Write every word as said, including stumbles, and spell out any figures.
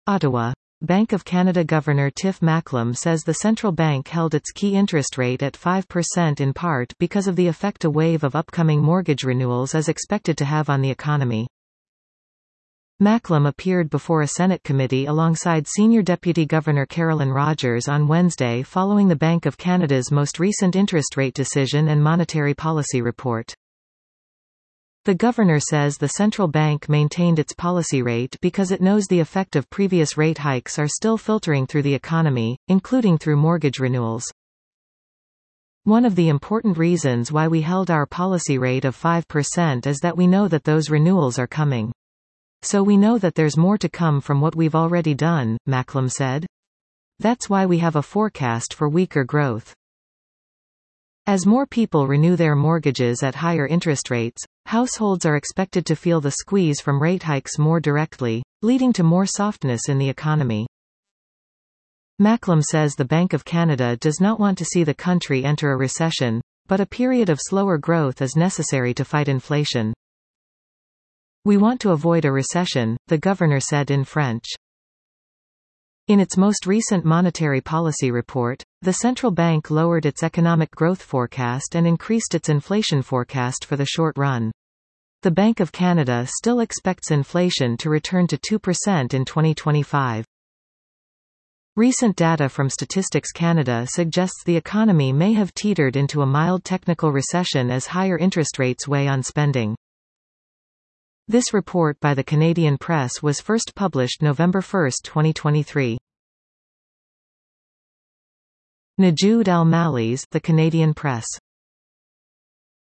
Ottawa. Bank of Canada Governor Tiff Macklem says the central bank held its key interest rate at five percent in part because of the effect a wave of upcoming mortgage renewals is expected to have on the economy. Macklem appeared before a Senate committee alongside Senior Deputy Governor Carolyn Rogers on Wednesday following the Bank of Canada's most recent interest rate decision and monetary policy report. The governor says the central bank maintained its policy rate because it knows the effect of previous rate hikes are still filtering through the economy, including through mortgage renewals. One of the important reasons why we held our policy rate of five percent is that we know that those renewals are coming. So we know that there's more to come from what we've already done, Macklem said. That's why we have a forecast for weaker growth. As more people renew their mortgages at higher interest rates, households are expected to feel the squeeze from rate hikes more directly, leading to more softness in the economy. Macklem says the Bank of Canada does not want to see the country enter a recession, but a period of slower growth is necessary to fight inflation. We want to avoid a recession, the governor said in French. In its most recent monetary policy report, the central bank lowered its economic growth forecast and increased its inflation forecast for the short run. The Bank of Canada still expects inflation to return to two percent in twenty twenty-five. Recent data from Statistics Canada suggests the economy may have teetered into a mild technical recession as higher interest rates weigh on spending. This report by the Canadian Press was first published November first, twenty twenty-three. Najoud Al-Malli's The Canadian Press.